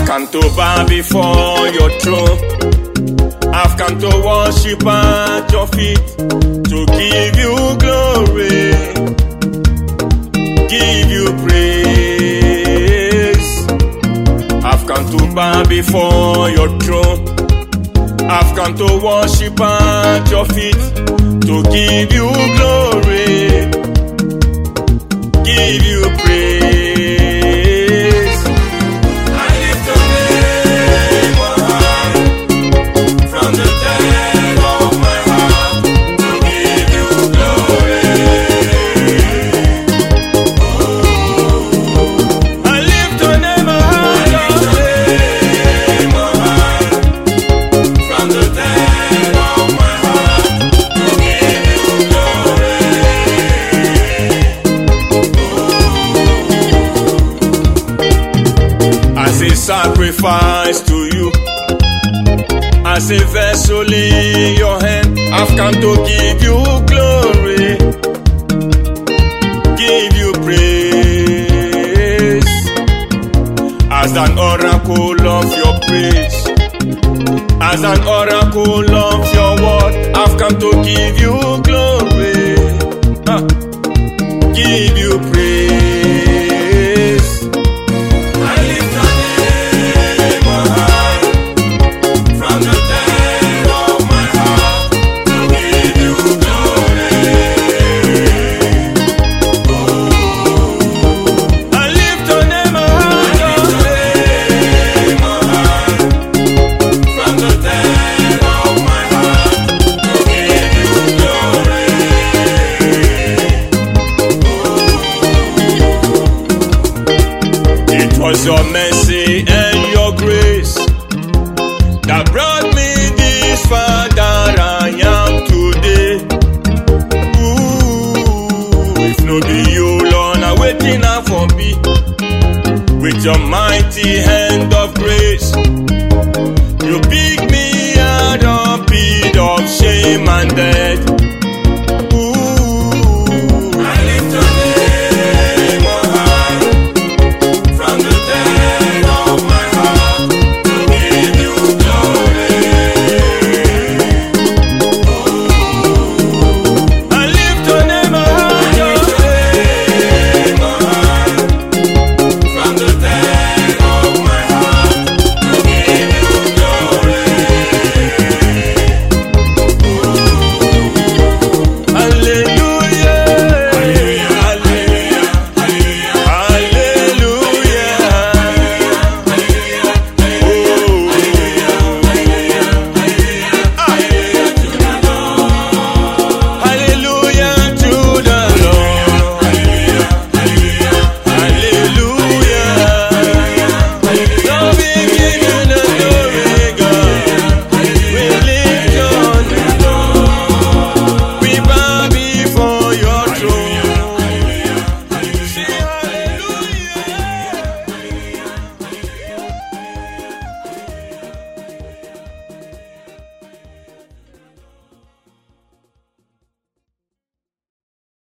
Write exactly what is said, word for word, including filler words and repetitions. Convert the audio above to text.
come to bow before your throne. I've come to worship at your feet, to give you glory, give you praise. I've come to bow before your throne. I've come to worship at your feet, to give you glory, give you praise. Sacrifice to you, as a vessel in your hand. I've come to give you glory, give you praise, as an oracle of your praise, as an oracle of your word. I've come to give you glory, huh. Give you praise. It was your mercy and your grace that brought me this far that I am today. Ooh, if no be you, Lord, I'm waiting out for me. With your mighty hand of grace, you pick me out of pit of shame and death.